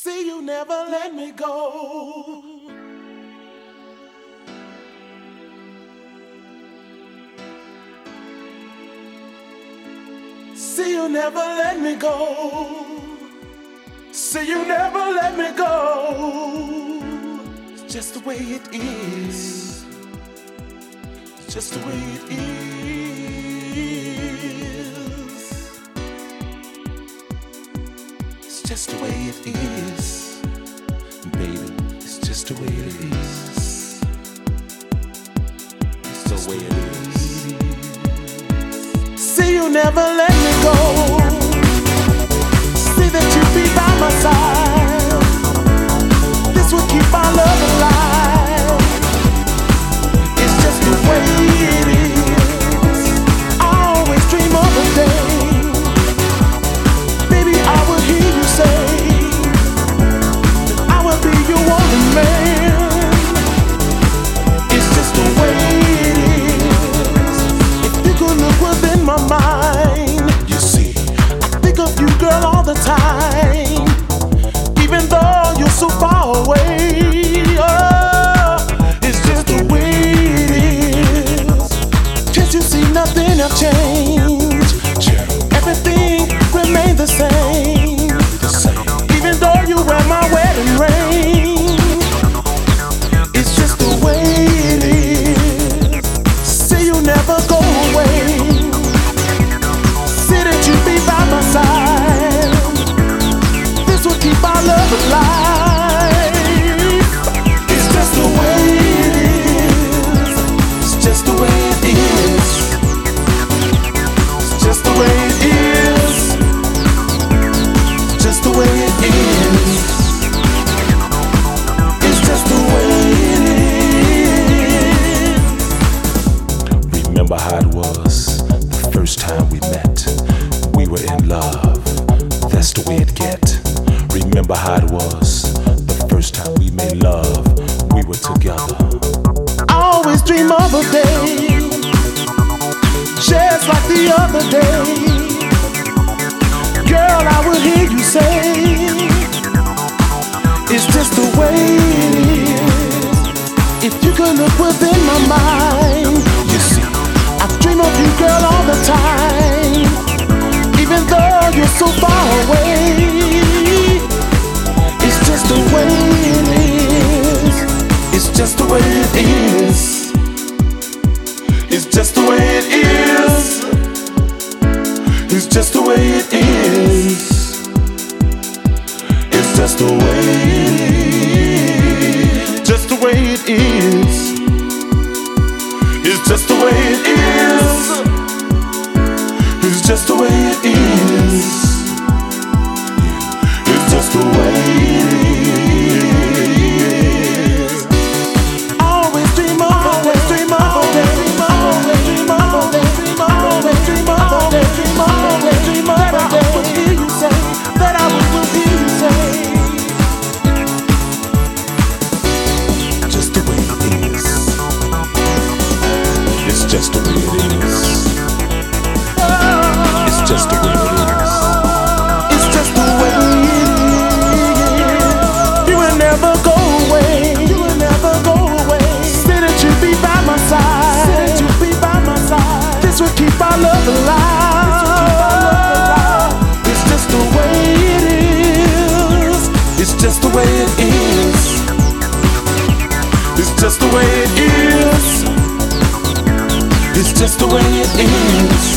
See, you never let me go. See, you never let me go. See, you never let me go. It's just the way it is. It's just the way it is. It's just the way it is. Baby, it's just the way it is. It's the way it is. See, you never let me go. See that you be by my side. This will keep our love alive. It's just the way it is. I always dream of a day, baby, I will hear you say that I will be your only man. It's just the way it is. If you could look within my mind, you see, I think of you, girl, all the time. Even though you're so far away, oh, it's just the way it is. Can't you see nothing have changed? Everything remained the same. Even though you wear my wedding ring, it's just the way it is. Say you never go away. Say that you be by my side. This will keep our love alive. It's just the way it is. It's just the way it is. It's just the way it is. It's just the way it is. It's just the way it is. Remember how it was the first time we met. We were in love. That's the way it get. Remember how it was the first time we made love. We were together. I always dream of a day just like the other day. Girl, I will hear you say it's just the way it is. If you could look within my mind, you see, I dream of you, girl, all the time. Even though you're so far away, it's just the way it is. It's just the way it is. It's just the way it is. It's just the way it is. It's just the way it is. Just the way it is. It's just the way it is. It's just the way it is. It's just the way it is. Always dream of a day, dream of a day, always dream of a day, always dream of a day, dream of a day, dream of a day. That I would hear you say, that I would hear you say. Just the way it is. It's just the way it is. It's just the way it is. It's just the way it is. You will never go away. You will never go away. Say that you'll be by my side. Say that you'll be by my side. This will keep our love alive. It's just the way it is. It's just the way it is. It's just the way it is. It's just the way it is.